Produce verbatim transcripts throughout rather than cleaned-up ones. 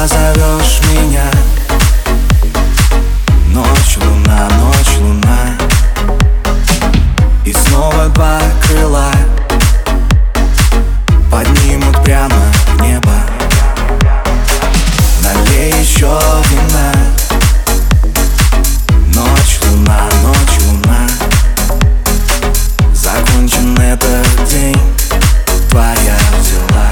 позовешь меня. Ночь, луна, ночь, луна, и снова два крыла поднимут прямо в небо. Налей еще вина. Ночь, луна, ночь, луна, закончен этот день, твоя взяла.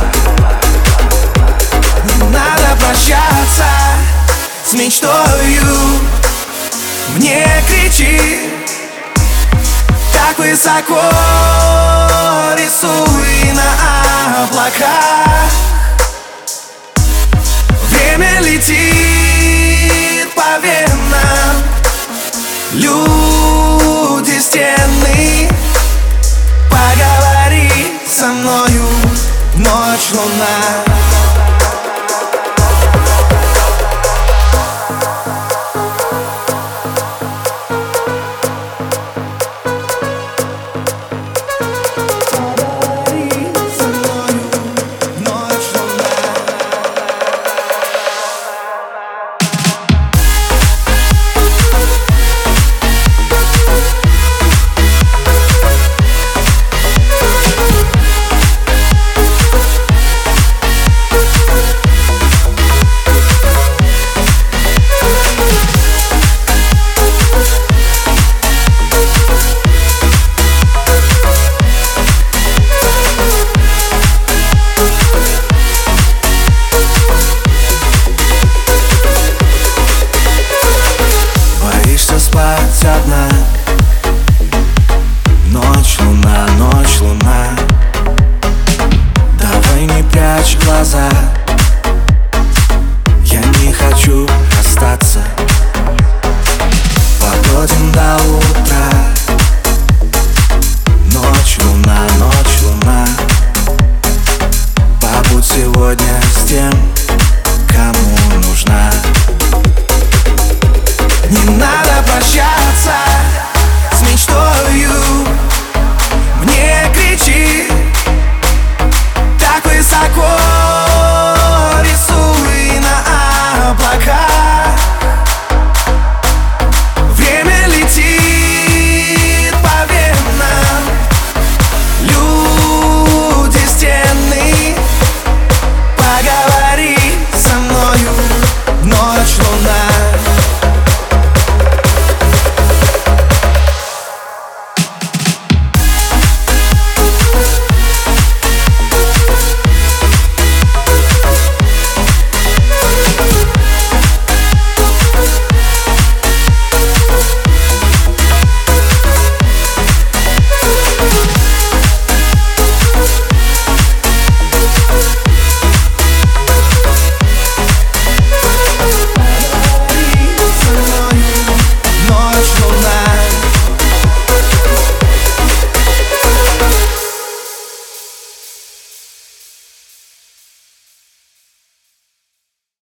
Не надо прощаться с мечтою, мне кричи так высоко, рисуй на облаках. Время летит по венам, люди стены. Поговори со мною, ночь, луна. Спать одна. Ночь, луна, ночь, луна, давай не прячь глаза. Я не хочу остаться, побудем до утра. Ночь, луна, ночь, луна, побудь сегодня с тем,